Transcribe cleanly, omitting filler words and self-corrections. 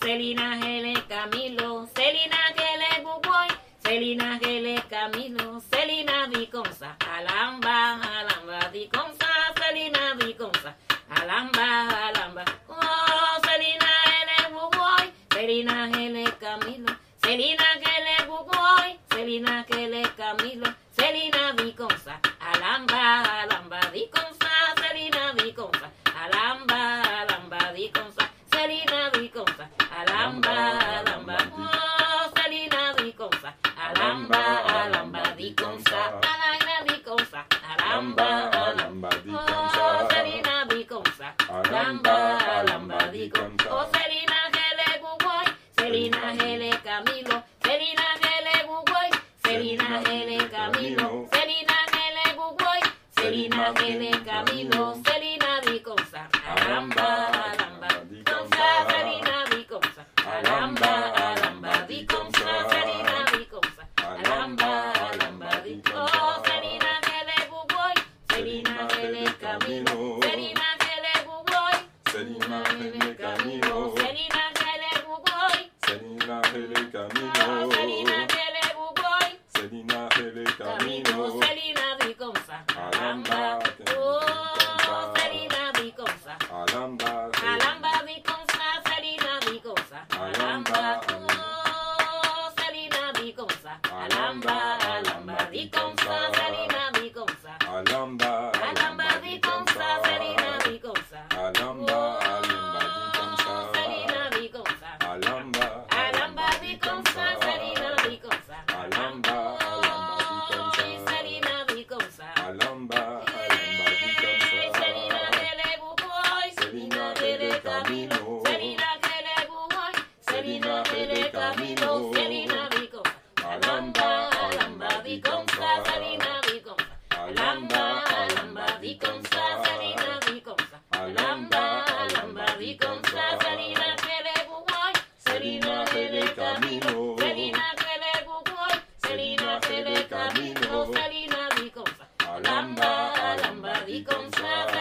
Selina Gele Camilo, Selina Gele Buboy, Selina Gele Camilo, Selina Viconza, Alamba, Alamba Viconza, Selina Viconza, Alamba, Alamba, oh, Selina Gele Buboy, Selina Gele Camilo, Selina Gele Buboy, Selina Gele Camilo, Selina Viconza, Alamba, Alamba Viconza, Selina Viconza, Alamba, Alamba Viconza, Selina Viconza, Alamba, Alamba, oh, Selina Viconza, Alamba, Alamba Viconza, Alamba Viconza, Alamba, Alamba Viconza, oh, Selina Viconza, Alamba, Alamba Viconza, oh, Selina Gele Buboy, Selina Gele Camilo, Selina Gele Buboy, Selina Gele Camilo, Selina Gele Buboy, Selina Gele Camilo, Selina Viconza, Alamba, Alamba Viconza, Selina Viconza, Alamba, Alamba Viconza, Selina Viconza, Alamba, Alamba Viconza, oh, Selina Gele Buboy, Selina Gele Camilo, Selina Gele Buboy, Selina Gele Camilo, Selina Gele Buboy, Selina Gele Camilo, Selina Gele Buboy, Selina Gele Camilo, Camilo, Selina Viconza, Alamba, oh, Selina Viconza, Alamba, Alamba Viconza, Selina Viconza, Alamba, oh, Selina Viconza, Alamba, Alamba Viconza, Selina Viconza, Alamba, Alamba Viconza, Selina Viconza, Alamba, Alamba Viconza, Selina Viconza, Alamba, Alamba Viconza, Selina Viconza, Alamba, Alamba Viconza, Selina Viconza, Alamba, Alamba Viconza, Selina Gele Buboy, Selina Gele Camilo, Selina Gele Buboy, Selina Gele Camilo, Selina Viconza, Alamba, Alamba Viconza, Selina Viconza, Alamba, Alamba Viconza, Selina Viconza, Alamba, Alamba Viconza, Selina Gele Buboy, Selina Gele Camilo, Selina Gele Buboy, Selina Gele Camilo, Selina Viconza, Alamba, Alamba Viconza,